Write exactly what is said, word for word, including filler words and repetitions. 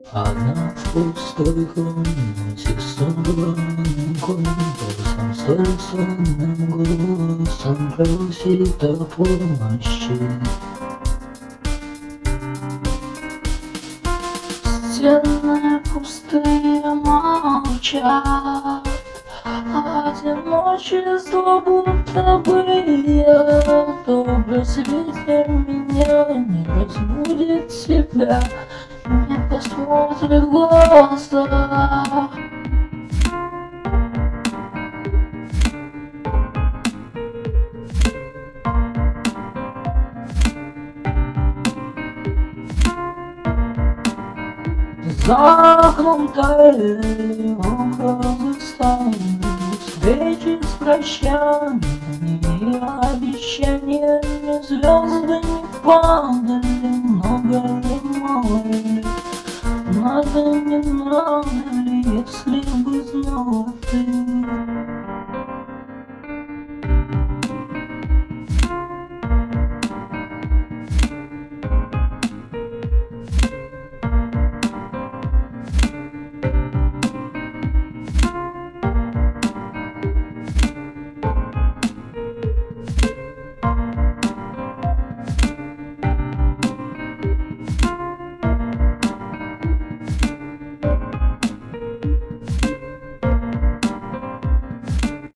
Одна в пустой комнате с тумбаном компасом, с сонным голосом просит о помощи. Стены пустые молчат, одиночество будто бы я. Добрый ветер меня не разбудит тебя, не посмотрит в глаза. За окном таяли образы старые, встречи с прощаниями и обещаниями, звезды не падают.